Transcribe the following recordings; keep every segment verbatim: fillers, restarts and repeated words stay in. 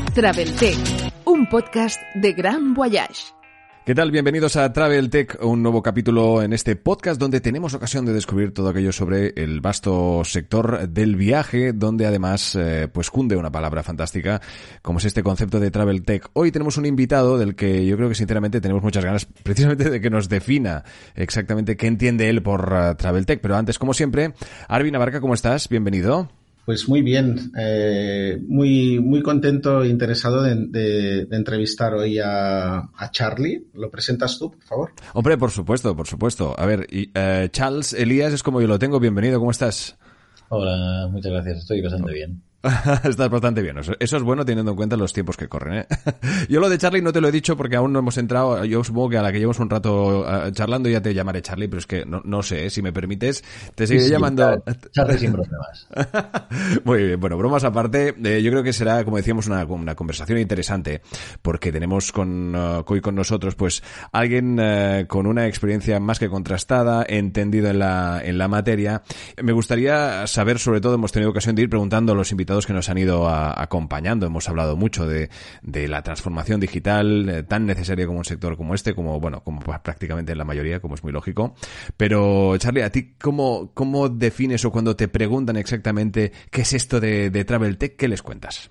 Travel Tech, un podcast de Grand Voyage. ¿Qué tal? Bienvenidos a Travel Tech, un nuevo capítulo en este podcast donde tenemos ocasión de descubrir todo aquello sobre el vasto sector del viaje, donde además eh, pues cunde una palabra fantástica como es este concepto de Travel Tech. Hoy tenemos un invitado del que yo creo que sinceramente tenemos muchas ganas precisamente de que nos defina exactamente qué entiende él por uh, Travel Tech. Pero antes, como siempre, Arvin Abarca, ¿cómo estás? Bienvenido. Pues muy bien, eh, muy muy contento e interesado de, de, de entrevistar hoy a, a Charlie. ¿Lo presentas tú, por favor? Hombre, por supuesto, por supuesto. A ver, y, uh, Charles Elías es como yo lo tengo. Bienvenido, ¿cómo estás? Hola, muchas gracias. Estoy bastante bien. Estás bastante bien. Eso es bueno teniendo en cuenta los tiempos que corren, ¿eh? Yo lo de Charlie no te lo he dicho porque aún no hemos entrado. Yo supongo que a la que llevamos un rato uh, charlando ya te llamaré Charlie, pero es que no, no sé, ¿eh? Si me permites, te seguiré sí, sí, llamando... Charlie sin problemas. Muy bien, bueno, bromas aparte, eh, yo creo que será, como decíamos, una, una conversación interesante porque tenemos con uh, hoy con nosotros pues alguien uh, con una experiencia más que contrastada, entendido en la, en la materia. Me gustaría saber, sobre todo, hemos tenido ocasión de ir preguntando a los invitados que nos han ido a, acompañando. Hemos hablado mucho de, de la transformación digital eh, tan necesaria como un sector como este, como bueno, como prácticamente la mayoría, como es muy lógico. Pero Charlie, ¿a ti cómo, cómo defines o cuando te preguntan exactamente qué es esto de, de Travel Tech, qué les cuentas?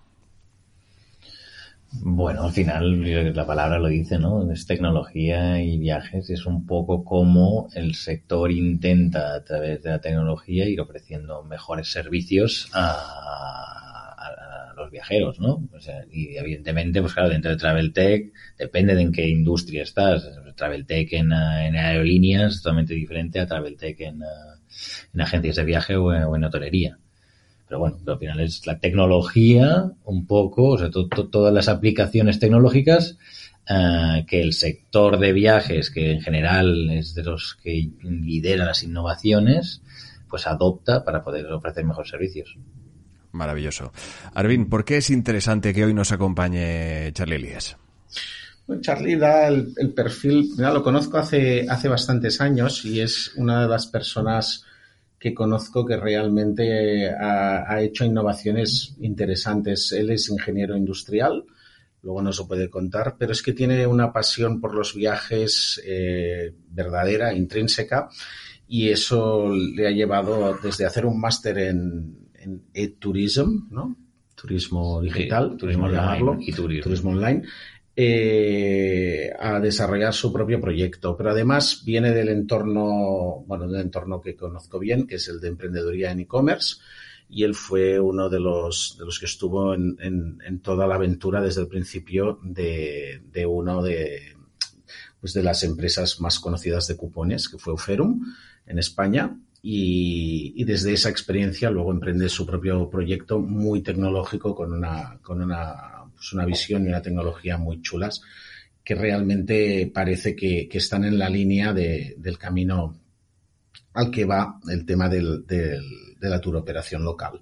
Bueno, al final la palabra lo dice, ¿no? Es tecnología y viajes. Es un poco como el sector intenta a través de la tecnología ir ofreciendo mejores servicios a, a, a los viajeros, ¿no? O sea, y evidentemente, pues claro, dentro de Travel Tech depende de en qué industria estás. Travel Tech en, en aerolíneas es totalmente diferente a Travel Tech en, en agencias de viaje o en, o en hotelería. Pero bueno, al final es la tecnología un poco, o sea, to, to, todas las aplicaciones tecnológicas uh, que el sector de viajes, que en general es de los que lidera las innovaciones, pues adopta para poder ofrecer mejores servicios. Maravilloso. Arvin, ¿por qué es interesante que hoy nos acompañe Charlie Elías? Bueno, Charlie da el, el perfil, mira, lo conozco hace, hace bastantes años y es una de las personas que conozco que realmente ha, ha hecho innovaciones interesantes. Él es ingeniero industrial, luego no se puede contar, pero es que tiene una pasión por los viajes eh, verdadera, intrínseca, y eso le ha llevado desde hacer un máster en, en e-tourism, ¿no? Turismo digital, sí, turismo online llamarlo, y turismo. turismo online. Eh, a desarrollar su propio proyecto, pero además viene del entorno, bueno, del entorno que conozco bien, que es el de emprendeduría en e-commerce, y él fue uno de los de los que estuvo en, en, en toda la aventura desde el principio de, de uno de pues de las empresas más conocidas de cupones, que fue Oferum en España, y, y desde esa experiencia luego emprende su propio proyecto muy tecnológico con una con una pues una visión y una tecnología muy chulas que realmente parece que, que están en la línea de, del camino al que va el tema del, del, de la turoperación local.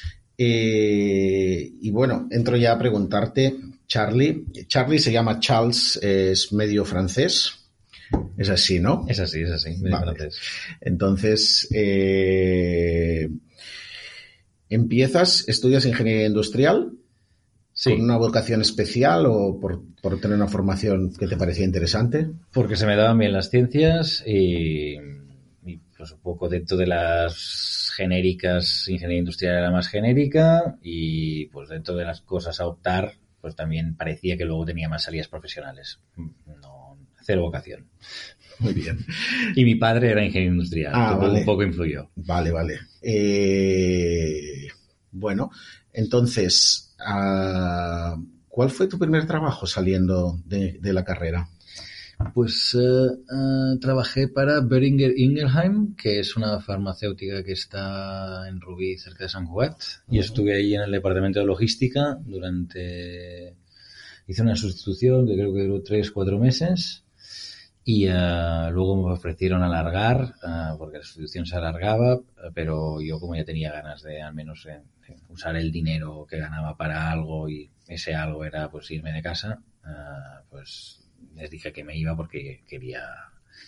Eh, y bueno, entro ya a preguntarte, Charlie. Charlie se llama Charles, es medio francés. Es así, ¿no? Es así, es así. Medio vale. francés. Entonces, eh, empiezas, estudias ingeniería industrial. Sí. ¿Con una vocación especial o por, por tener una formación que te parecía interesante? Porque se me daban bien las ciencias y, y pues un poco dentro de las genéricas, ingeniería industrial era más genérica y pues dentro de las cosas a optar, pues también parecía que luego tenía más salidas profesionales. No, cero vocación. Muy bien. Y mi padre era ingeniero industrial, ah, todo vale. un poco influyó. Vale, vale. Eh, bueno, entonces... Uh, ¿cuál fue tu primer trabajo saliendo de, de la carrera? Pues uh, uh, trabajé para Boehringer Ingelheim, que es una farmacéutica que está en Rubí, cerca de Sant Cugat, uh-huh. Y estuve ahí en el departamento de logística durante... Hice una sustitución que creo que duró tres, cuatro meses y uh, luego me ofrecieron alargar, uh, porque la sustitución se alargaba, pero yo como ya tenía ganas de al menos eh, usar el dinero que ganaba para algo y ese algo era pues irme de casa, uh, pues les dije que me iba porque quería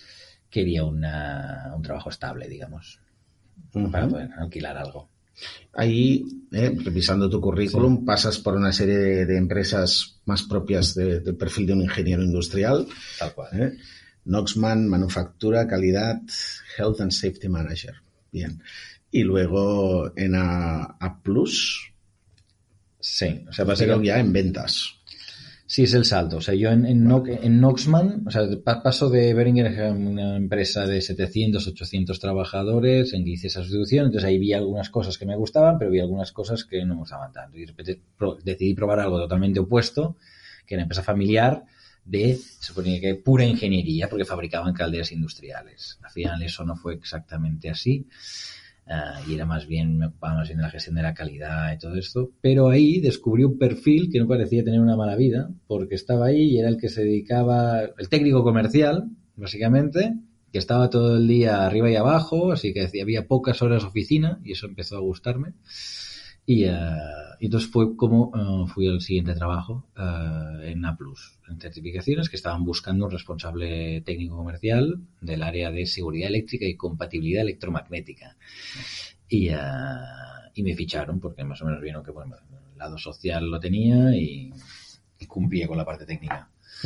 quería una, un trabajo estable, digamos, uh-huh. para poder alquilar algo. ahí, eh, revisando tu currículum, Sí. pasas por una serie de, de empresas más propias de, del perfil de un ingeniero industrial. Tal cual. ¿eh? Noxman, manufactura, calidad, Health and Safety Manager. Bien. Y luego en A, A Plus, Sí, o sea, pero básicamente... ya en ventas. Sí, es el salto. O sea, yo en, en, no, en Noxman, o sea, paso de Beringer, una empresa de setecientos, ochocientos trabajadores, en que hice esa sustitución. Entonces ahí vi algunas cosas que me gustaban, pero vi algunas cosas que no me gustaban tanto. Y de repente pro, decidí probar algo totalmente opuesto, que era una empresa familiar de, se suponía que pura ingeniería, porque fabricaban calderas industriales. Al final eso no fue exactamente así. Uh, y era más bien, me ocupaba más bien de la gestión de la calidad y todo esto, pero ahí descubrí un perfil que no parecía tener una mala vida, porque estaba ahí y era el que se dedicaba, el técnico comercial, básicamente, que estaba todo el día arriba y abajo, así que había pocas horas de oficina y eso empezó a gustarme. Y uh, entonces fue como uh, fui al siguiente trabajo uh, en A plus, en certificaciones, que estaban buscando un responsable técnico comercial del área de seguridad eléctrica y compatibilidad electromagnética. Y, uh, y me ficharon porque más o menos vieron que bueno, el lado social lo tenía y, y cumplía con la parte técnica.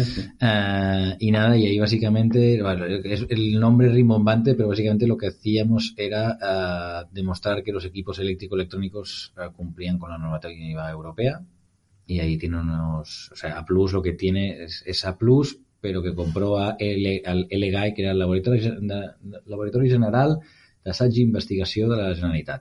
Uh, y nada, y ahí básicamente, bueno, es el nombre es rimbombante, pero básicamente lo que hacíamos era uh, demostrar que los equipos eléctrico-electrónicos uh, cumplían con la normativa europea. Y ahí tiene unos, o sea, A plus lo que tiene es, es A plus, pero que compró a L, al L G A I, que era el Laboratori, Laboratori General d'Assaig i Investigació de la Generalitat.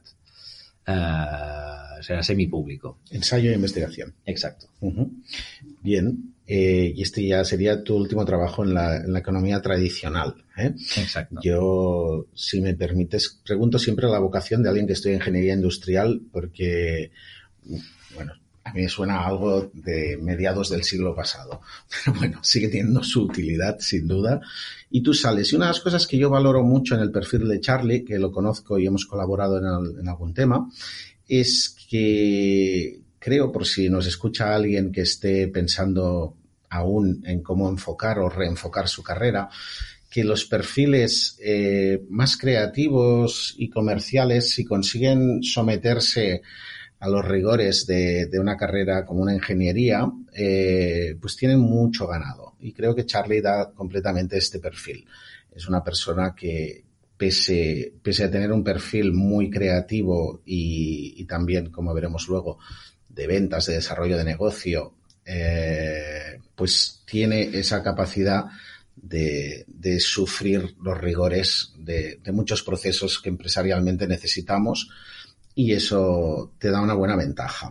Uh, o sea, semipúblico. Ensayo e investigación. Exacto. Uh-huh. Bien. Eh, y este ya sería tu último trabajo en la, en la economía tradicional. ¿eh? Exacto. Yo, si me permites, pregunto siempre la vocación de alguien que estudia ingeniería industrial porque, bueno, a mí me suena algo de mediados del siglo pasado. Pero bueno, sigue teniendo su utilidad, sin duda. Y tú sales. Y una de las cosas que yo valoro mucho en el perfil de Charlie, que lo conozco y hemos colaborado en, el, en algún tema, es que creo, por si nos escucha alguien que esté pensando aún en cómo enfocar o reenfocar su carrera, que los perfiles eh, más creativos y comerciales, si consiguen someterse a los rigores de, de una carrera como una ingeniería, eh, pues tienen mucho ganado. Y creo que Charlie da completamente este perfil. Es una persona que, pese, pese a tener un perfil muy creativo y, y también, como veremos luego, de ventas, de desarrollo de negocio, eh, pues tiene esa capacidad de, de sufrir los rigores de, de muchos procesos que empresarialmente necesitamos y eso te da una buena ventaja.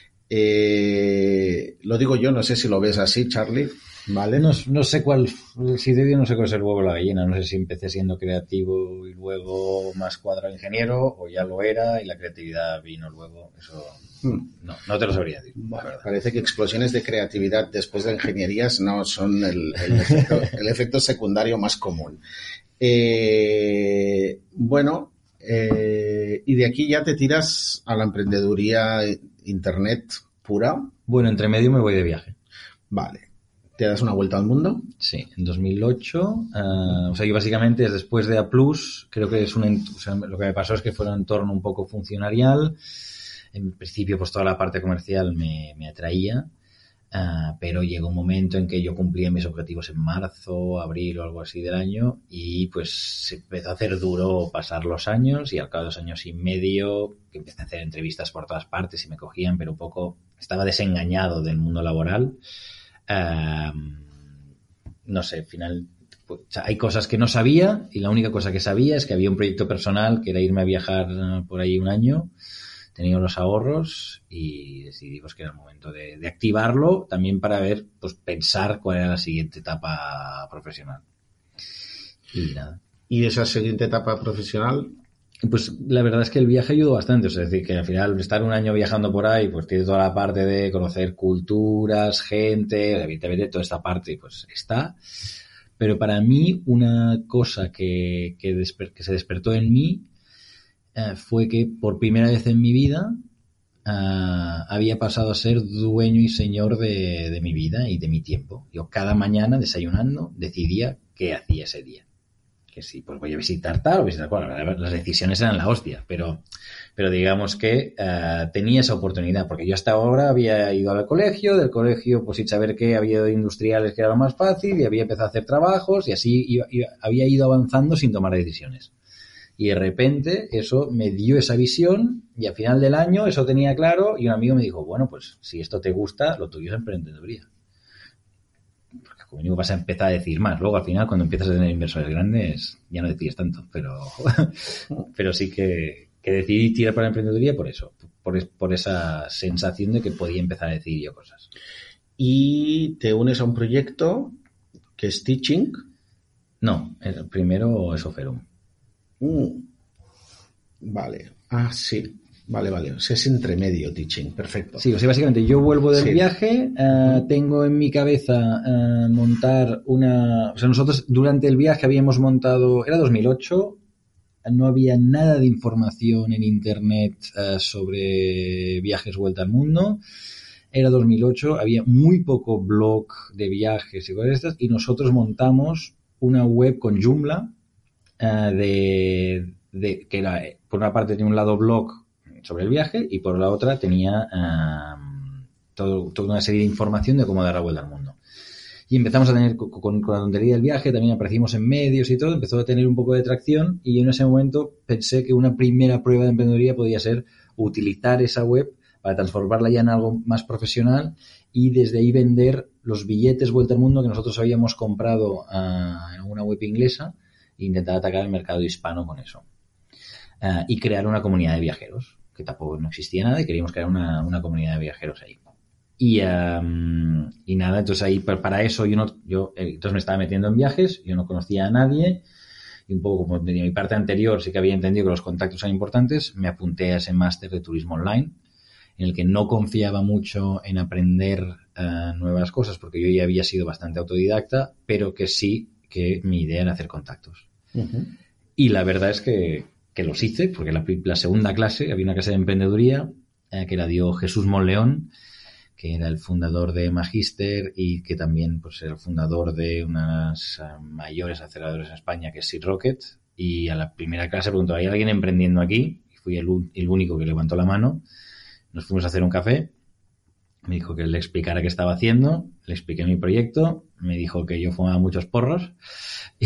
Eh, lo digo yo, no sé si lo ves así, Charlie, ¿vale? No, no sé cuál, si te digo, no sé cuál es el huevo o la gallina, no sé si empecé siendo creativo y luego más cuadrado ingeniero o ya lo era y la creatividad vino luego, eso hmm. no, no te lo sabría decir. Bueno, parece que explosiones de creatividad después de ingenierías no son el, el, efecto, el efecto secundario más común. Eh, bueno, eh, y de aquí ya te tiras a la emprendeduría internet pura. Bueno, entre medio me voy de viaje. Vale. ¿Te das una vuelta al mundo? Sí, en dos mil ocho. Uh, o sea, que básicamente es después de A plus, creo que es un, o sea, lo que me pasó es que fue un entorno un poco funcionarial. En principio, pues toda la parte comercial me, me atraía, uh, pero llegó un momento en que yo cumplía mis objetivos en marzo, abril o algo así del año y pues se empezó a hacer duro pasar los años y al cabo de dos años y medio que empecé a hacer entrevistas por todas partes y me cogían, pero un poco estaba desengañado del mundo laboral. Uh, no sé, al final pues, o sea, hay cosas que no sabía y la única cosa que sabía es que había un proyecto personal que era irme a viajar uh, por ahí un año, tenía los ahorros y decidimos que era el momento de, de activarlo también para ver, pues pensar cuál era la siguiente etapa profesional y nada. ¿Y esa siguiente etapa profesional? Pues la verdad es que el viaje ayudó bastante, o sea, es decir, que al final estar un año viajando por ahí, pues tiene toda la parte de conocer culturas, gente, evidentemente toda esta parte, pues está. Pero para mí una cosa que, que, desper- que se despertó en mí eh, fue que por primera vez en mi vida eh, había pasado a ser dueño y señor de, de mi vida y de mi tiempo. Yo cada mañana desayunando decidía qué hacía ese día. Que sí, pues voy a visitar tal o visitar cual. Las decisiones eran la hostia, pero Pero digamos que uh, tenía esa oportunidad, porque yo hasta ahora había ido al colegio, del colegio, pues sin saber qué, había ido a industriales, que era lo más fácil, y había empezado a hacer trabajos, y así iba, iba, había ido avanzando sin tomar decisiones. Y de repente eso me dio esa visión, y al final del año eso tenía claro, y un amigo me dijo, bueno, pues si esto te gusta, lo tuyo es emprendeduría. Porque como mínimo vas a empezar a decir más. Luego al final, cuando empiezas a tener inversores grandes, ya no decides tanto, pero, pero sí que, que decidí tirar para la emprendeduría por eso, por, por esa sensación de que podía empezar a decidir yo cosas. Y te unes a un proyecto que es Teaching. No, el primero es Oferum. Mm. Vale. Ah, sí. Vale, vale. O sea, es entre medio Teaching. Perfecto. Sí, o sea, básicamente yo vuelvo del sí. viaje, uh, tengo en mi cabeza uh, montar una... O sea, nosotros durante el viaje habíamos montado... Era dos mil ocho, no había nada de información en internet uh, sobre viajes vuelta al mundo. Era dos mil ocho, había muy poco blog de viajes y cosas de estas, y nosotros montamos una web con Joomla uh, de, de que era, por una parte tenía un lado blog sobre el viaje y por la otra tenía uh, todo, toda una serie de información de cómo dar la vuelta al mundo. Y empezamos a tener, con, con la tontería del viaje, también aparecimos en medios y todo, empezó a tener un poco de tracción, y en ese momento pensé que una primera prueba de emprendeduría podía ser utilizar esa web para transformarla ya en algo más profesional y desde ahí vender los billetes vuelta al mundo que nosotros habíamos comprado uh, en una web inglesa e intentar atacar el mercado hispano con eso. Uh, y crear una comunidad de viajeros, que tampoco no existía nada, y queríamos crear una, una comunidad de viajeros ahí. Y, um, y nada, entonces ahí para eso yo no, yo entonces me estaba metiendo en viajes, yo no conocía a nadie, y un poco como de mi parte anterior sí que había entendido que los contactos eran importantes, me apunté a ese máster de turismo online, en el que no confiaba mucho en aprender uh, nuevas cosas, porque yo ya había sido bastante autodidacta, pero que sí que mi idea era hacer contactos. Uh-huh. Y la verdad es que que los hice, porque la, la segunda clase, había una clase de emprendeduría eh, que la dio Jesús Monleón, que era el fundador de Magister y que también pues era el fundador de unas uh, mayores aceleradoras en España, que es Seed Rocket, y a la primera clase preguntó, ¿hay alguien emprendiendo aquí? Y fui el, el único que levantó la mano. Nos fuimos a hacer un café, me dijo que le explicara qué estaba haciendo, le expliqué mi proyecto, me dijo que yo fumaba muchos porros y,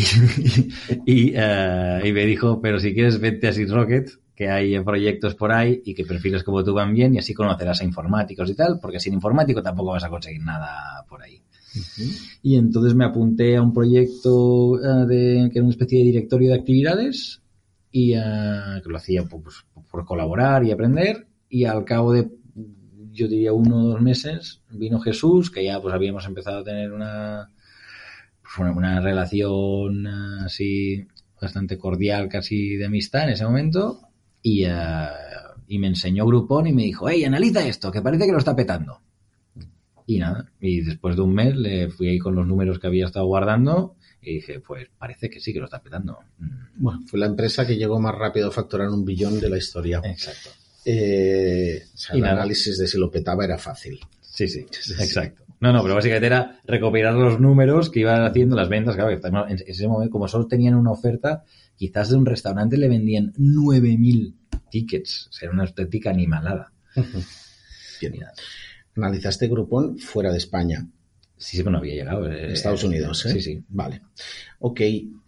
y, uh, y me dijo, pero si quieres vente a Seed Rocket, que hay proyectos por ahí y que perfiles como tú van bien y así conocerás a informáticos y tal, porque sin informático tampoco vas a conseguir nada por ahí. Uh-huh. Y entonces me apunté a un proyecto uh, de, que era una especie de directorio de actividades y uh, que lo hacía pues, por colaborar y aprender, y al cabo de yo diría uno o dos meses, vino Jesús, que ya pues habíamos empezado a tener una, una, una relación así bastante cordial, casi de amistad en ese momento, y, uh, y me enseñó Groupon y me dijo, hey, analiza esto, que parece que lo está petando. Y nada, y después de un mes le fui ahí con los números que había estado guardando y dije, pues parece que sí que lo está petando. Bueno, fue la empresa que llegó más rápido a facturar un billón de la historia. Exacto. Eh, o sea, el nada. Análisis de si lo petaba era fácil. Sí, sí, exacto. No, no, pero básicamente era recopilar los números que iban haciendo las ventas. Claro, que en ese momento, como solo tenían una oferta, quizás de un restaurante le vendían nueve mil tickets. O sea, era una auténtica animalada. Uh-huh. Bien. Analizaste Groupon fuera de España. Sí, sí, pero no había llegado. Eh, Estados Unidos, ¿eh? Sí, sí. Vale. Ok.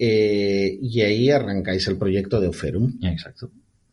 Eh, y ahí arrancáis el proyecto de Oferum. Exacto.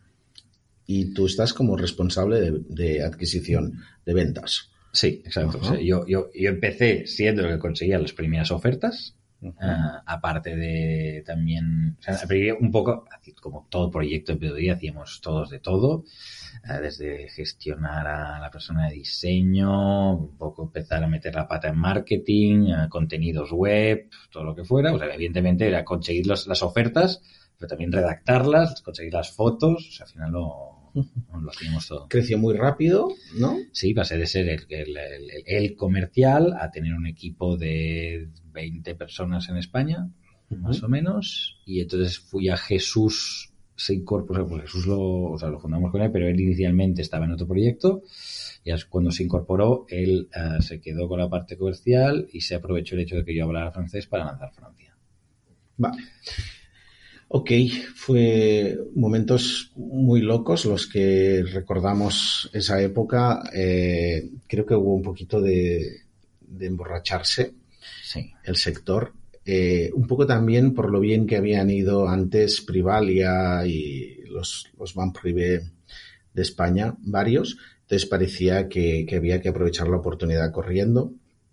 Y tú estás como responsable de, de adquisición de ventas. Sí, exacto. Uh-huh. O sea, yo, yo, yo empecé siendo el que conseguía las primeras ofertas, uh-huh. uh, aparte de también, o sea, un poco, como todo proyecto de emprendeduría, hacíamos todos de todo, uh, desde gestionar a la persona de diseño, un poco empezar a meter la pata en marketing, uh, contenidos web, todo lo que fuera. O sea, evidentemente era conseguir los, las ofertas, pero también redactarlas, conseguir las fotos, o sea, al final lo... lo hacíamos todo. Creció muy rápido, ¿no? Sí, pasé de ser el, el, el, el comercial a tener un equipo de veinte personas en España, uh-huh. más o menos, y entonces fui a Jesús, se incorporó, pues Jesús lo, o sea, lo fundamos con él, pero él inicialmente estaba en otro proyecto, y cuando se incorporó, él uh, se quedó con la parte comercial y se aprovechó el hecho de que yo hablara francés para lanzar Francia. Vale. Ok, fue momentos muy locos los que recordamos esa época. Eh, creo que hubo un poquito de, de emborracharse Sí. el sector. Eh, un poco también por lo bien que habían ido antes Privalia y los, los Banc Privé de España, varios. Entonces parecía que, que había que aprovechar la oportunidad corriendo.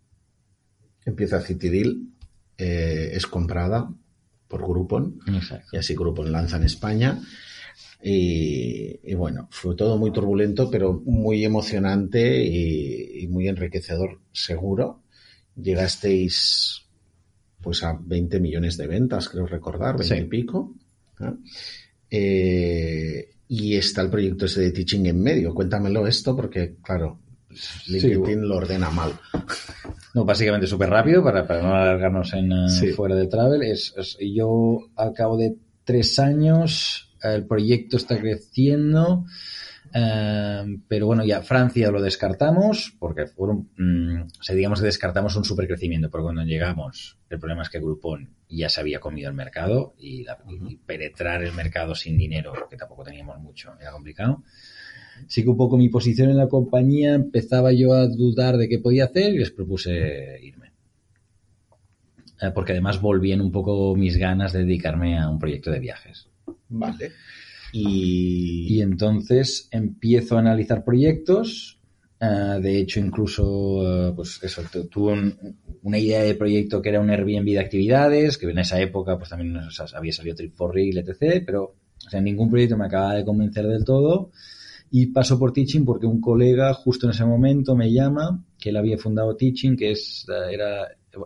Empieza Citydil, eh, es comprada por Groupon. Exacto. Y así Groupon lanza en España. Y, y bueno, fue todo muy turbulento, pero muy emocionante y, y muy enriquecedor, seguro. Llegasteis pues a veinte millones de ventas, creo recordar, veinte Sí. y pico. ¿eh? Eh, y está el proyecto ese de Teaching en medio. Cuéntamelo esto porque, claro, LinkedIn Sí. lo ordena mal. No, básicamente súper rápido para, para no alargarnos en uh, Sí. fuera de travel. Es, es, yo al cabo de tres años el proyecto está creciendo, eh, pero bueno, ya Francia lo descartamos porque fueron, mm, o sea, digamos que descartamos un super crecimiento, porque cuando llegamos el problema es que Groupon ya se había comido el mercado y, la, y penetrar el mercado sin dinero, que tampoco teníamos mucho, era complicado. Sí que un poco mi posición en la compañía empezaba yo a dudar de qué podía hacer y les propuse irme. Eh, porque además volvían un poco mis ganas de dedicarme a un proyecto de viajes. Vale. Y... Y entonces empiezo a analizar proyectos. Uh, de hecho, incluso, uh, pues eso, tuve un, una idea de proyecto que era un Airbnb de actividades, que en esa época pues también o sea, había salido Trip for Real, etcétera. Pero o sea, ningún proyecto me acababa de convencer del todo. Y paso por Teaching porque un colega justo en ese momento me llama, que él había fundado Teaching, que es, era,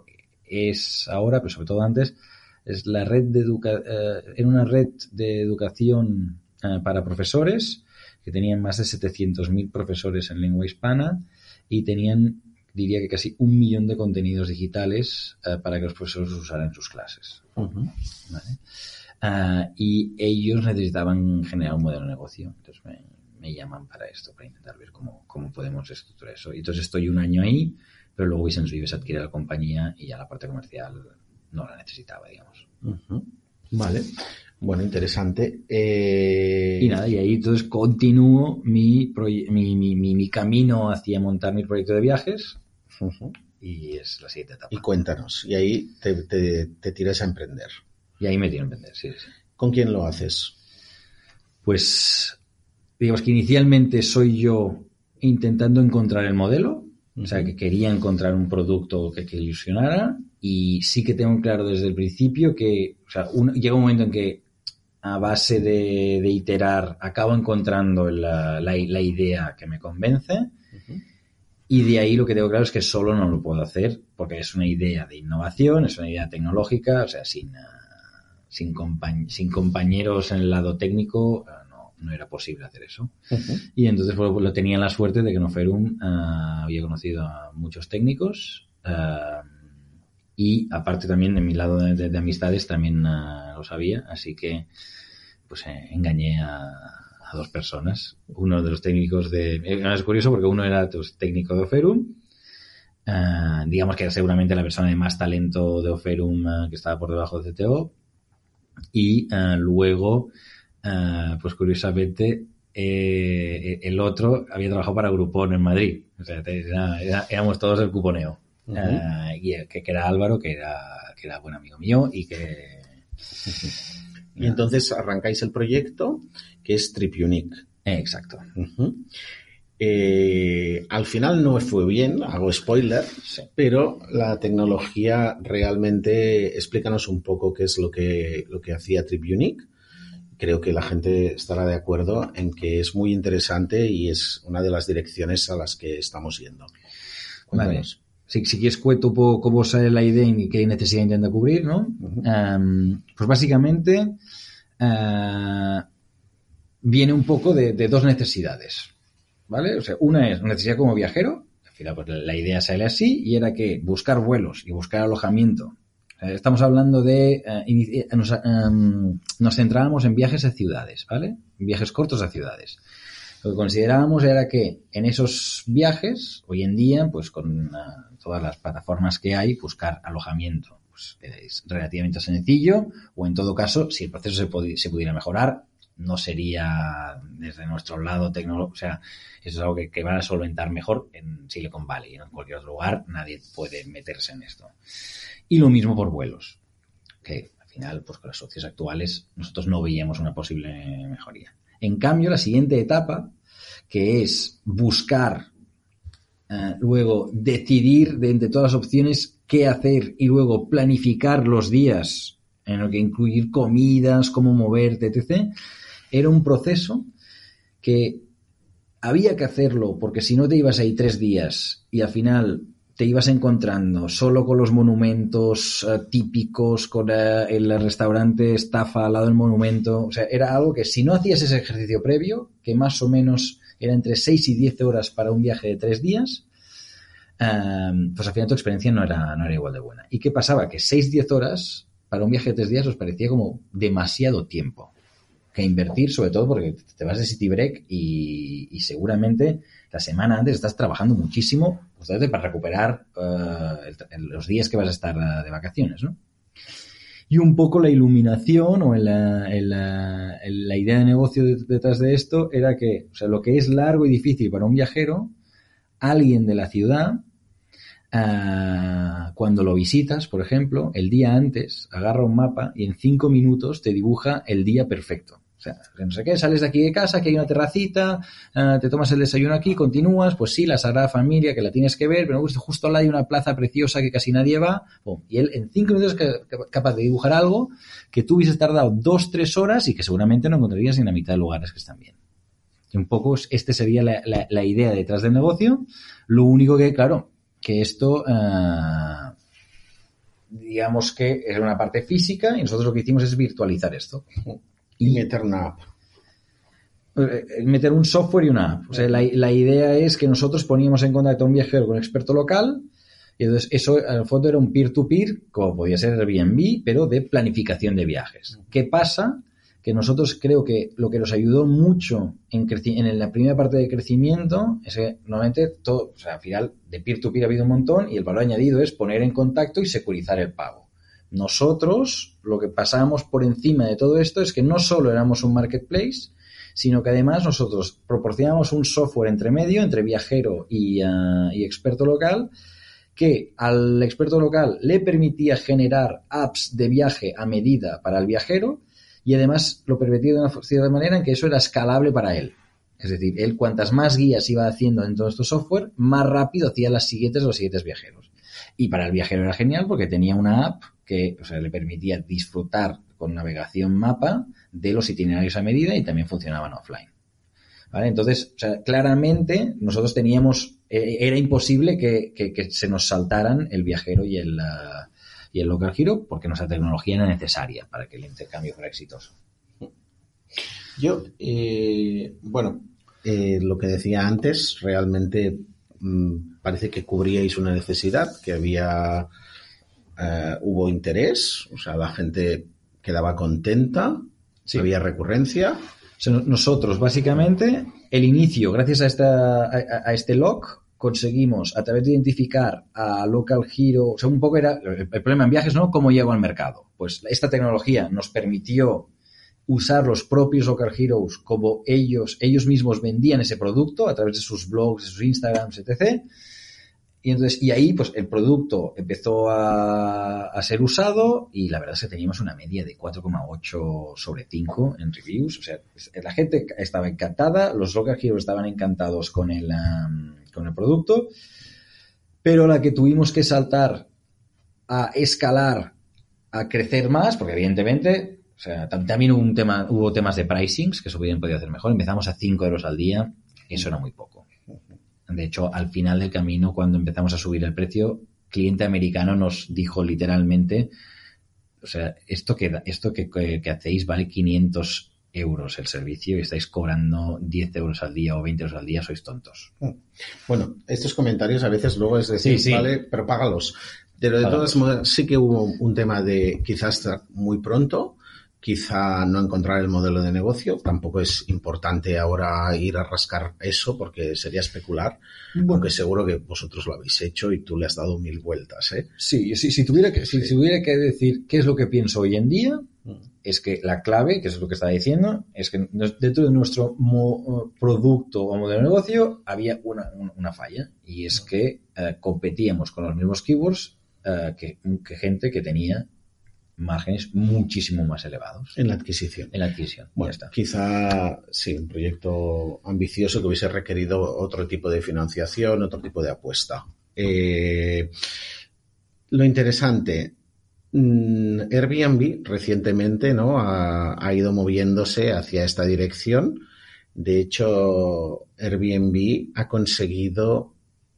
es ahora, pero sobre todo antes, es la red de educa, eh, era una red de educación eh, para profesores, que tenían más de setecientos mil profesores en lengua hispana y tenían, diría que casi un millón de contenidos digitales eh, para que los profesores los usaran en sus clases. Uh-huh. ¿Vale? Uh, y ellos necesitaban generar un modelo de negocio. Entonces me, me llaman para esto, para intentar ver cómo, cómo podemos estructurar eso. Y entonces estoy un año ahí, pero luego Vicens Vives adquiere la compañía y ya la parte comercial no la necesitaba, digamos. Uh-huh. Vale. Bueno, interesante. Eh... Y nada, y ahí entonces continúo mi, proye- mi, mi, mi, mi camino hacia montar mi proyecto de viajes. Uh-huh. Y es la siguiente etapa. Y cuéntanos. Y ahí te, te, te tiras a emprender. Y ahí me tienen que vender, sí, sí. ¿Con quién lo haces? Pues, digamos que inicialmente soy yo intentando encontrar el modelo. Uh-huh. O sea, que quería encontrar un producto que, que ilusionara. Y sí que tengo claro desde el principio que, o sea, un, llega un momento en que a base de, de iterar acabo encontrando la, la, la idea que me convence. Uh-huh. Y de ahí lo que tengo claro es que solo no lo puedo hacer porque es una idea de innovación, es una idea tecnológica, o sea, sin, uh, sin, compañ- sin compañeros en el lado técnico uh, no, no era posible hacer eso. Uh-huh. Y entonces pues, lo tenía la suerte de que en Oferum uh, había conocido a muchos técnicos uh, y aparte también de mi lado de, de, de amistades también uh, lo sabía, así que pues eh, engañé a, a dos personas. Uno de los técnicos de... Es curioso porque uno era pues, técnico de Oferum, uh, digamos que era seguramente la persona de más talento de Oferum uh, que estaba por debajo de C T O, y uh, luego, uh, pues curiosamente, eh, el otro había trabajado para Groupon en Madrid. O sea, era, era, éramos todos del cuponeo. Uh-huh. Uh, y que, que era Álvaro, que era, que era buen amigo mío y que... Uh-huh. Y entonces arrancáis el proyecto que es TripUnique. Eh, exacto. Uh-huh. Eh, al final no fue bien, hago spoiler, sí. Pero la tecnología realmente, explícanos un poco qué es lo que, lo que hacía TripUnique. Creo que la gente estará de acuerdo en que es muy interesante y es una de las direcciones a las que estamos yendo. Cuéntanos. Vale. Si, si quieres cuento un poco cómo sale la idea y qué necesidad intenta cubrir, ¿no? Uh-huh. Um, pues básicamente uh, viene un poco de, de dos necesidades, ¿vale? O sea, una es una necesidad como viajero, al final pues la idea sale así, y era que buscar vuelos y buscar alojamiento. Uh, estamos hablando de... Uh, inici- nos, um, nos centrábamos en viajes a ciudades, ¿vale? Viajes cortos a ciudades. Lo que considerábamos era que en esos viajes, hoy en día, pues con uh, todas las plataformas que hay, buscar alojamiento pues es relativamente sencillo, o en todo caso, si el proceso se, pod- se pudiera mejorar, no sería desde nuestro lado tecnológico, o sea, eso es algo que, que va a solventar mejor en Silicon Valley, ¿no? En cualquier otro lugar nadie puede meterse en esto. Y lo mismo por vuelos, que al final, pues con los socios actuales, nosotros no veíamos una posible mejoría. En cambio, la siguiente etapa, que es buscar, uh, luego decidir de entre todas las opciones qué hacer y luego planificar los días en lo que incluir comidas, cómo moverte, etcétera, era un proceso que había que hacerlo porque si no te ibas ahí tres días y al final te ibas encontrando solo con los monumentos uh, típicos, con uh, el restaurante estafa al lado del monumento. O sea, era algo que si no hacías ese ejercicio previo, que más o menos era entre seis y diez horas para un viaje de tres días, uh, pues al final tu experiencia no era, no era igual de buena. ¿Y qué pasaba? Que seis a diez horas para un viaje de tres días os parecía como demasiado tiempo que invertir, sobre todo porque te vas de city break y, y seguramente la semana antes estás trabajando muchísimo justamente para recuperar uh, el, el, los días que vas a estar uh, de vacaciones, ¿no? Y un poco la iluminación o el, el, el, la idea de negocio detrás de esto era que, o sea, lo que es largo y difícil para un viajero, alguien de la ciudad, uh, cuando lo visitas, por ejemplo, el día antes, agarra un mapa y en cinco minutos te dibuja el día perfecto. O sea, no sé qué, sales de aquí de casa, que hay una terracita, uh, te tomas el desayuno aquí, continúas, pues sí, la Sagrada Familia, que la tienes que ver, pero justo al lado hay una plaza preciosa que casi nadie va, pum, y él en cinco minutos es capaz de dibujar algo que tú hubieses tardado dos, tres horas y que seguramente no encontrarías ni en la mitad de lugares que están bien. Y un poco este sería la, la, la idea detrás del negocio, lo único que, claro, que esto... Uh, digamos que era una parte física y nosotros lo que hicimos es virtualizar esto. Y meter una app. Meter un software y una app. O sea, la, la idea es que nosotros poníamos en contacto a un viajero con un experto local y entonces eso en el fondo era un peer-to-peer, como podía ser Airbnb, pero de planificación de viajes. ¿Qué pasa? Que nosotros creo que lo que nos ayudó mucho en, creci- en la primera parte de crecimiento es que normalmente todo, o sea, al final de peer-to-peer ha habido un montón y el valor añadido es poner en contacto y securizar el pago. Nosotros, lo que pasábamos por encima de todo esto es que no solo éramos un marketplace, sino que además nosotros proporcionamos un software entre medio, entre viajero y, uh, y experto local, que al experto local le permitía generar apps de viaje a medida para el viajero y además lo permitía de una cierta manera en que eso era escalable para él. Es decir, él cuantas más guías iba haciendo en todo este software, más rápido hacía las siguientes los siguientes viajeros. Y para el viajero era genial porque tenía una app que, o sea, le permitía disfrutar con navegación mapa de los itinerarios a medida y también funcionaban offline. ¿Vale? Entonces, o sea, claramente nosotros teníamos, eh, era imposible que, que, que se nos saltaran el viajero y el, uh, y el local hero porque nuestra tecnología era necesaria para que el intercambio fuera exitoso. Yo, eh, bueno, eh, lo que decía antes, realmente mmm, parece que cubríais una necesidad, que había, eh, hubo interés, o sea, la gente quedaba contenta, sí. Había recurrencia. O sea, nosotros, básicamente, el inicio, gracias a, esta, a, a este lock, conseguimos, a través de identificar a Local Hero, o sea, un poco era el problema en viajes, ¿no? ¿Cómo llego al mercado? Pues esta tecnología nos permitió usar los propios Local Heroes como ellos, ellos mismos vendían ese producto a través de sus blogs, de sus Instagrams, etcétera. Y entonces, y ahí, pues, el producto empezó a, a ser usado y la verdad es que teníamos una media de cuatro coma ocho sobre cinco en reviews. O sea, la gente estaba encantada, los Local Heroes estaban encantados con el, um, con el producto, pero la que tuvimos que saltar a escalar, a crecer más, porque evidentemente, o sea, también hubo un tema, hubo temas de pricings, que eso bien podía hacer mejor. Empezamos a cinco euros al día, y eso era muy poco. De hecho, al final del camino, cuando empezamos a subir el precio, cliente americano nos dijo literalmente, o sea, esto que, esto que, que, que hacéis vale quinientos euros el servicio y estáis cobrando diez euros al día o veinte euros al día, sois tontos. Bueno, estos comentarios a veces luego es decir, sí, sí. Vale, pero págalos. Pero de págalos. Todas maneras sí que hubo un tema de quizás muy pronto, quizá no encontrar el modelo de negocio. Tampoco es importante ahora ir a rascar eso porque sería especular, bueno, aunque seguro que vosotros lo habéis hecho y tú le has dado mil vueltas, ¿eh? Sí, sí, si tuviera que, si, sí. si tuviera que decir qué es lo que pienso hoy en día, mm. es que la clave, que es lo que estaba diciendo, es que dentro de nuestro mo, producto o modelo de negocio había una, una falla, y es que uh, competíamos con los mismos keywords uh, que, que gente que tenía márgenes muchísimo más elevados. En la adquisición. En la adquisición. Bueno, ya está. Quizá sí, un proyecto ambicioso que hubiese requerido otro tipo de financiación, otro tipo de apuesta. Eh, lo interesante, mmm, Airbnb recientemente, ¿no? ha, ha ido moviéndose hacia esta dirección. De hecho, Airbnb ha conseguido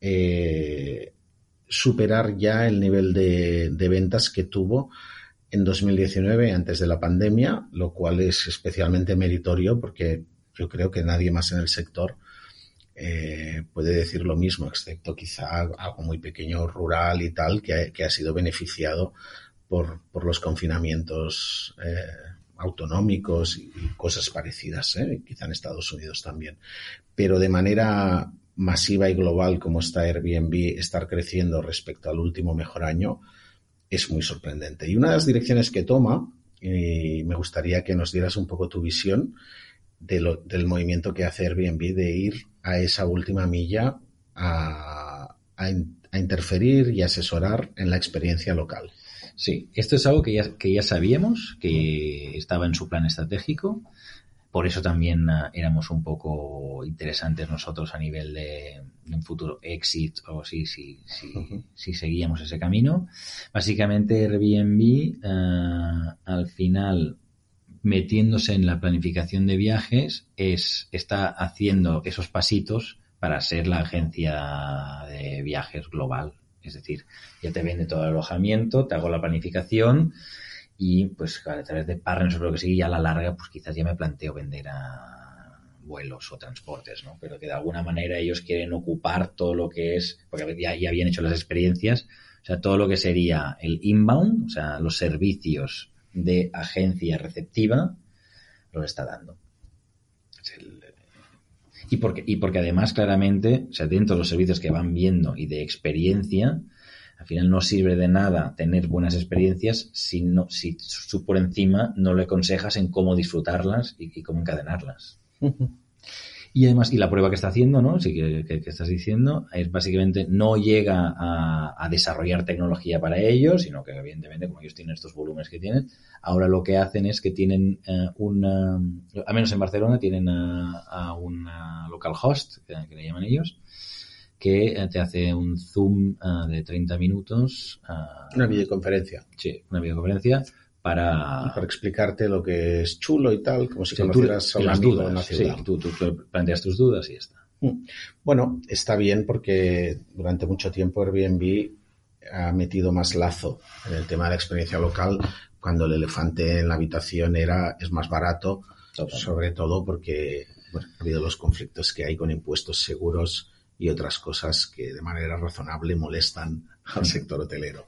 eh, superar ya el nivel de, de ventas que tuvo en dos mil diecinueve, antes de la pandemia, lo cual es especialmente meritorio porque yo creo que nadie más en el sector eh, puede decir lo mismo, excepto quizá algo muy pequeño, rural y tal, que ha, que ha sido beneficiado por, por los confinamientos eh, autonómicos y, y cosas parecidas, ¿eh? Quizá en Estados Unidos también. Pero de manera masiva y global, como está Airbnb, estar creciendo respecto al último mejor año, es muy sorprendente. Y una de las direcciones que toma, y me gustaría que nos dieras un poco tu visión de lo, del movimiento que hace Airbnb de ir a esa última milla a, a, a interferir y asesorar en la experiencia local. Sí, esto es algo que ya, que ya sabíamos, que estaba en su plan estratégico. Por eso también uh, éramos un poco interesantes nosotros a nivel de, de un futuro exit o si, si, si, uh-huh. si seguíamos ese camino. Básicamente Airbnb uh, al final, metiéndose en la planificación de viajes, es está haciendo esos pasitos para ser la agencia de viajes global. Es decir, ya te vende todo el alojamiento, te hago la planificación. Y pues a través de partners o lo que sigue, ya a la larga, pues quizás ya me planteo vender a vuelos o transportes, ¿no? Pero que de alguna manera ellos quieren ocupar todo lo que es, porque ya, ya habían hecho las experiencias, o sea, todo lo que sería el inbound, o sea, los servicios de agencia receptiva, los está dando. Es el, y porque, y porque además claramente, o sea, dentro de los servicios que van viendo y de experiencia, al final no sirve de nada tener buenas experiencias si no, si tú por encima no le aconsejas en cómo disfrutarlas y, y cómo encadenarlas. Uh-huh. Y además, y la prueba que está haciendo, ¿no? Sí que, que, que estás diciendo, es básicamente no llega a, a desarrollar tecnología para ellos, sino que evidentemente, como ellos tienen estos volúmenes que tienen, ahora lo que hacen es que tienen uh, una, al menos en Barcelona, tienen a, a una local host, que, que le llaman ellos, que te hace un Zoom uh, de treinta minutos. Uh, una videoconferencia. Sí, una videoconferencia para... para explicarte lo que es chulo y tal, como si sí, conocieras a un amigo dudas, en una ciudad. Sí, tú, tú, tú planteas tus dudas y ya está. Bueno, está bien porque durante mucho tiempo Airbnb ha metido más lazo en el tema de la experiencia local cuando el elefante en la habitación era es más barato, Total. Sobre todo porque bueno, ha habido los conflictos que hay con impuestos, seguros y otras cosas que de manera razonable molestan al sector hotelero.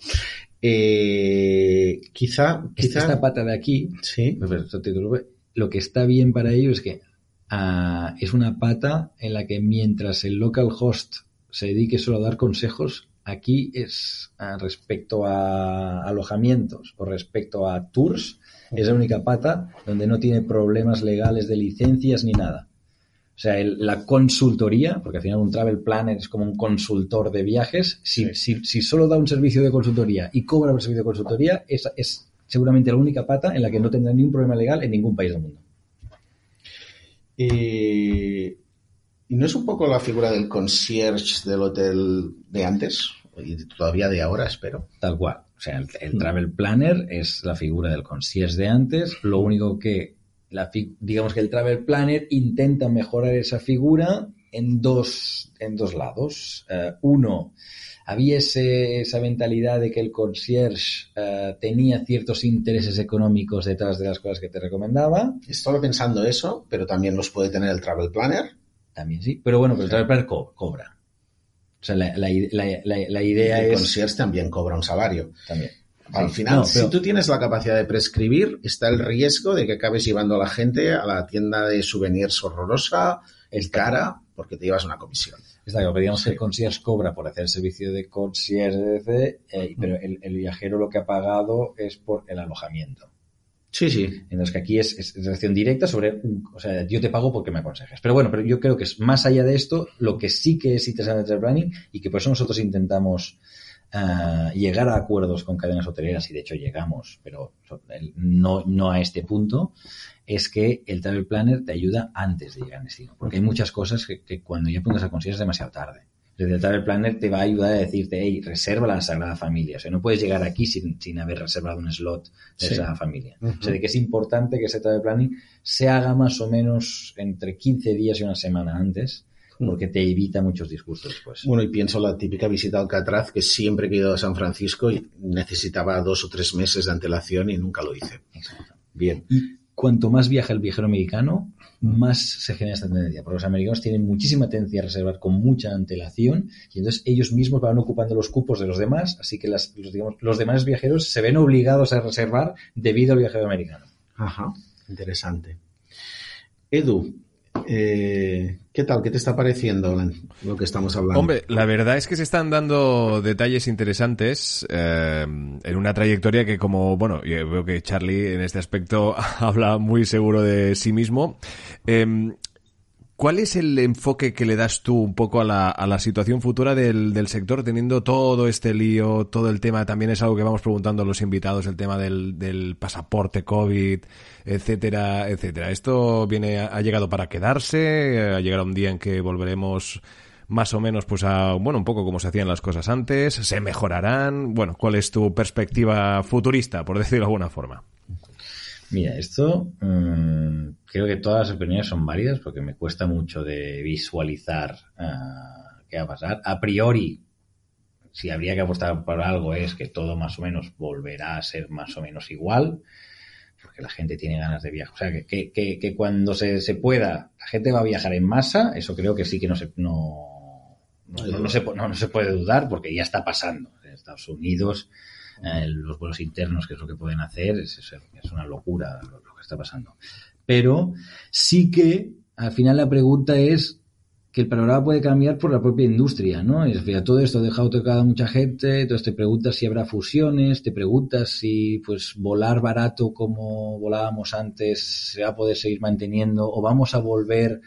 Eh, quizá, quizá... Esta pata de aquí, ¿sí? Lo que está bien para ello es que uh, es una pata en la que mientras el local host se dedique solo a dar consejos, aquí es uh, respecto a alojamientos o respecto a tours, es la única pata donde no tiene problemas legales de licencias ni nada. O sea, el, la consultoría, porque al final un travel planner es como un consultor de viajes, si, sí. si, si solo da un servicio de consultoría y cobra un servicio de consultoría, es, es seguramente la única pata en la que no tendrá ningún problema legal en ningún país del mundo. ¿Y, ¿y no es un poco la figura del concierge del hotel de antes? Y todavía de ahora, espero. Tal cual. O sea, el, el travel planner es la figura del concierge de antes, lo único que La, digamos que el travel planner intenta mejorar esa figura en dos, en dos lados. Uh, uno, había ese, esa mentalidad de que el concierge uh, tenía ciertos intereses económicos detrás de las cosas que te recomendaba. Estaba pensando eso, pero también los puede tener el travel planner. También sí, pero bueno, pero el travel planner co- cobra. O sea, la, la, la, la, la idea el es... El concierge también cobra un salario. También. Al Sí, final, no, pero- si tú tienes la capacidad de prescribir, está el riesgo de que acabes llevando a la gente a la tienda de souvenirs horrorosa, es cara, porque te llevas una comisión. Está claro, que digamos Sí. que el concierge cobra por hacer el servicio de concierge, etcétera, eh, pero el, el viajero lo que ha pagado es por el alojamiento. Sí, sí. Entonces, que aquí es, es relación directa sobre, un, o sea, yo te pago porque me aconsejes. Pero bueno, pero yo creo que es más allá de esto, lo que sí que es interesante del planning y que por eso nosotros intentamos uh, llegar a acuerdos con cadenas hoteleras y de hecho llegamos, pero no, no a este punto, es que el Travel Planner te ayuda antes de llegar al destino. Porque hay muchas cosas que, que cuando ya pongas a conseguir es demasiado tarde. El Travel Planner te va a ayudar a decirte, hey, reserva la Sagrada Familia. O sea, no puedes llegar aquí sin, sin haber reservado un slot de Sí. Sagrada Familia. Uh-huh. O sea, de que es importante que ese Travel Planning se haga más o menos entre quince días y una semana antes, porque te evita muchos disgustos después. Bueno, y pienso la típica visita a Alcatraz, que siempre que he ido a San Francisco necesitaba dos o tres meses de antelación y nunca lo hice. Exacto. Bien. Y cuanto más viaja el viajero americano, más se genera esta tendencia, porque los americanos tienen muchísima tendencia a reservar con mucha antelación y entonces ellos mismos van ocupando los cupos de los demás, así que las, los, digamos, los demás viajeros se ven obligados a reservar debido al viajero americano. Ajá, interesante. Edu, eh, ¿qué tal? ¿Qué te está pareciendo lo que estamos hablando? Hombre, la verdad es que se están dando detalles interesantes eh, en una trayectoria que, como, bueno, yo veo que Charlie en este aspecto habla muy seguro de sí mismo. Eh, ¿Cuál es el enfoque que le das tú un poco a la, a la situación futura del, del sector, teniendo todo este lío, todo el tema? También es algo que vamos preguntando a los invitados, el tema del, del pasaporte COVID, etcétera, etcétera. ¿Esto viene, ha llegado para quedarse? ¿Ha llegado un día en que volveremos más o menos pues a, bueno, un poco como se hacían las cosas antes? ¿Se mejorarán? Bueno, ¿cuál es tu perspectiva futurista, por decirlo de alguna forma? Mira, esto mmm, creo que todas las opiniones son válidas porque me cuesta mucho de visualizar uh, qué va a pasar. A priori, si habría que apostar por algo es que todo más o menos volverá a ser más o menos igual, porque la gente tiene ganas de viajar. O sea, que, que, que, que cuando se, se pueda, la gente va a viajar en masa, eso creo que sí que no se, no, no, no, no, se, no, no se puede dudar porque ya está pasando. En Estados Unidos... Eh, los vuelos internos, que es lo que pueden hacer, es, es, es una locura lo, lo que está pasando. Pero sí que al final la pregunta es que el panorama puede cambiar por la propia industria, ¿no? Es decir, todo esto ha dejado tocado a mucha gente, entonces te preguntas si habrá fusiones, te preguntas si pues volar barato como volábamos antes se va a poder seguir manteniendo o vamos a volver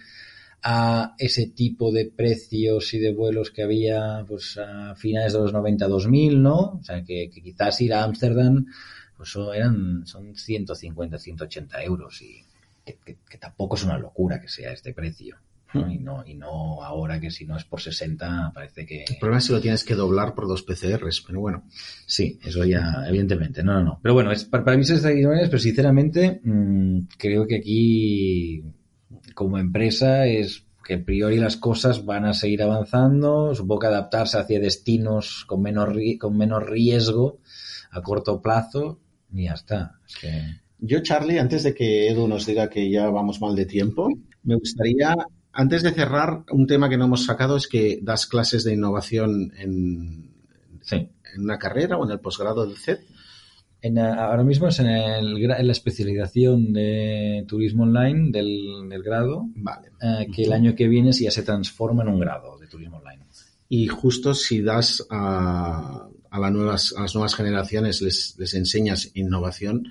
a ese tipo de precios y de vuelos que había pues a finales de los noventa, dos mil, ¿no? O sea, que, que quizás ir a Ámsterdam pues son, eran, son ciento cincuenta, ciento ochenta euros y que, que, que tampoco es una locura que sea este precio, ¿no? Y no, y no ahora que si no es por sesenta parece que... El problema es si lo tienes que doblar por dos P C Rs, pero bueno. Sí, eso ya, evidentemente, no, no, no. Pero bueno, es para, para mí es extraordinario, pero sinceramente mmm, creo que aquí... como empresa es que a priori las cosas van a seguir avanzando, supongo que adaptarse hacia destinos con menos, con menos riesgo a corto plazo y ya está. Es que... Yo, Charlie, antes de que Edu nos diga que ya vamos mal de tiempo, me gustaría, antes de cerrar, un tema que no hemos sacado es que das clases de innovación en, sí. en una carrera o en el posgrado del C E T. En, ahora mismo es en, el, en la especialización de turismo online del, del grado, vale. eh, que el año que viene sí ya se transforma en un grado de turismo online. Y justo si das a, a, la nuevas, a las nuevas generaciones, les, les enseñas innovación,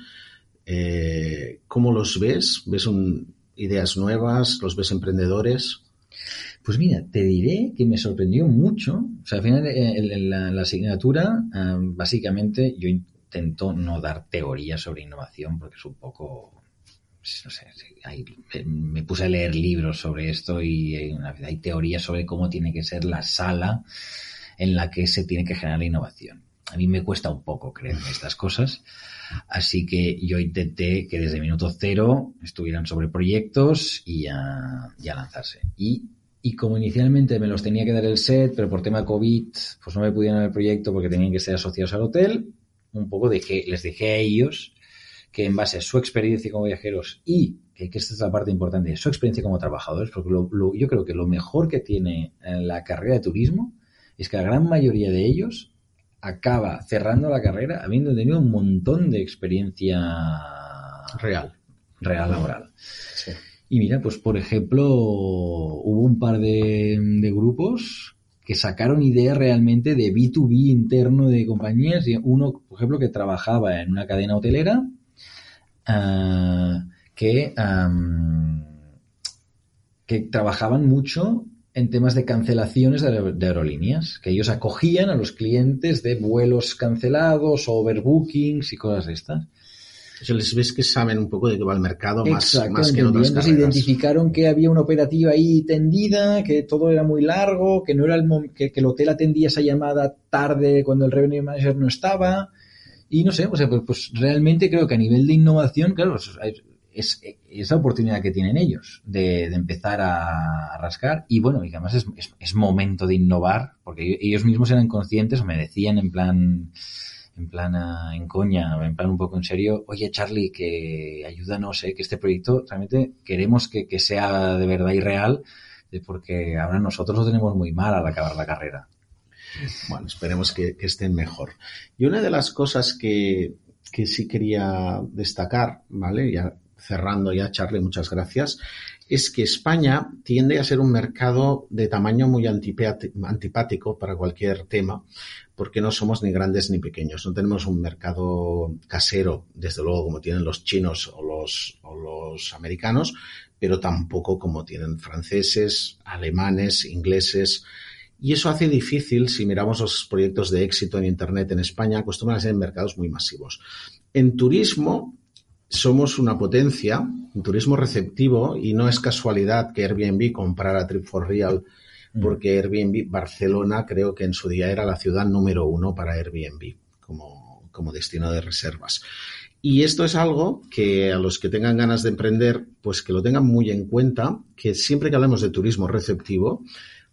eh, ¿cómo los ves? ¿Ves un, ideas nuevas? ¿Los ves emprendedores? Pues mira, te diré que me sorprendió mucho. O sea, al final, en, en la, la asignatura, eh, básicamente, yo intento no dar teoría sobre innovación porque es un poco, no sé, hay, me puse a leer libros sobre esto y hay, una, hay teorías sobre cómo tiene que ser la sala en la que se tiene que generar la innovación. A mí me cuesta un poco creer en estas cosas, así que yo intenté que desde minuto cero estuvieran sobre proyectos y a, y a lanzarse. Y Y como inicialmente me los tenía que dar el S E T, pero por tema COVID, pues no me pudieron dar el proyecto porque tenían que ser asociados al hotel, un poco dejé, les dejé a ellos que en base a su experiencia como viajeros y, que, que esta es la parte importante, su experiencia como trabajadores, porque lo, lo, yo creo que lo mejor que tiene la carrera de turismo es que la gran mayoría de ellos acaba cerrando la carrera habiendo tenido un montón de experiencia real, real laboral. Sí. Y mira, pues por ejemplo, hubo un par de, de grupos que sacaron ideas realmente de B dos B interno de compañías. Y uno, por ejemplo, que trabajaba en una cadena hotelera uh, que, um, que trabajaban mucho en temas de cancelaciones de, de aerolíneas, que ellos acogían a los clientes de vuelos cancelados, overbookings y cosas de estas. Eso les ves que saben un poco de qué va el mercado más, más que en otras otras carreras. Identificaron que había una operativa ahí tendida, que todo era muy largo, que no era el mom- que, que el hotel atendía esa llamada tarde cuando el revenue manager no estaba. Y no sé, o sea, pues, pues realmente creo que a nivel de innovación, claro, es, es, es la oportunidad que tienen ellos de, de empezar a, a rascar. Y bueno, y además es, es, es momento de innovar, porque ellos mismos eran conscientes o me decían en plan... en plan uh, en coña, en plan un poco en serio, oye Charlie, que ayúdanos, eh, que este proyecto realmente queremos que, que sea de verdad y real, porque ahora nosotros lo tenemos muy mal al acabar la carrera. Bueno, esperemos que, que estén mejor. Y una de las cosas que, que sí quería destacar, ¿vale? Ya cerrando ya, Charlie, muchas gracias, es que España tiende a ser un mercado de tamaño muy antipático para cualquier tema, porque no somos ni grandes ni pequeños. No tenemos un mercado casero, desde luego, como tienen los chinos o los, o los americanos, pero tampoco como tienen franceses, alemanes, ingleses. Y eso hace difícil, si miramos los proyectos de éxito en Internet en España, acostumbran a ser en mercados muy masivos. En turismo somos una potencia, un turismo receptivo, y no es casualidad que Airbnb comprara Trip for Real, porque Airbnb Barcelona creo que en su día era la ciudad número uno para Airbnb como, como destino de reservas. Y esto es algo que a los que tengan ganas de emprender, pues que lo tengan muy en cuenta, que siempre que hablemos de turismo receptivo,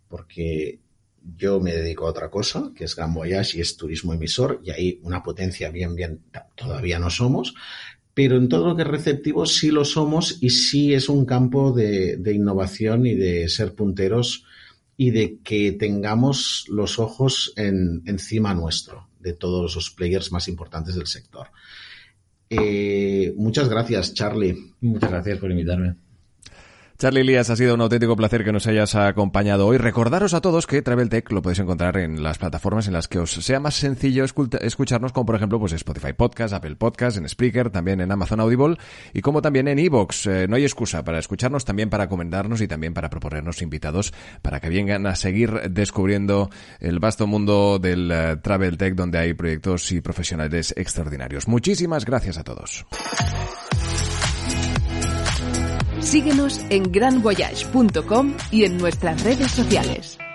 porque yo me dedico a otra cosa, que es Grand Voyage y es turismo emisor, y ahí una potencia bien, bien, todavía no somos, pero en todo lo que es receptivo sí lo somos y sí es un campo de, de innovación y de ser punteros y de que tengamos los ojos en, encima nuestro, de todos los players más importantes del sector. Eh, muchas gracias, Charlie. Muchas gracias por invitarme. Charlie Elías, ha sido un auténtico placer que nos hayas acompañado hoy. Recordaros a todos que Travel Tech lo podéis encontrar en las plataformas en las que os sea más sencillo escucharnos, como por ejemplo pues Spotify Podcast, Apple Podcast, en Spreaker, también en Amazon Audible y como también en iVoox. Eh, no hay excusa para escucharnos, también para comentarnos y también para proponernos invitados para que vengan a seguir descubriendo el vasto mundo del uh, Travel Tech, donde hay proyectos y profesionales extraordinarios. Muchísimas gracias a todos. Síguenos en grand voyage punto com y en nuestras redes sociales.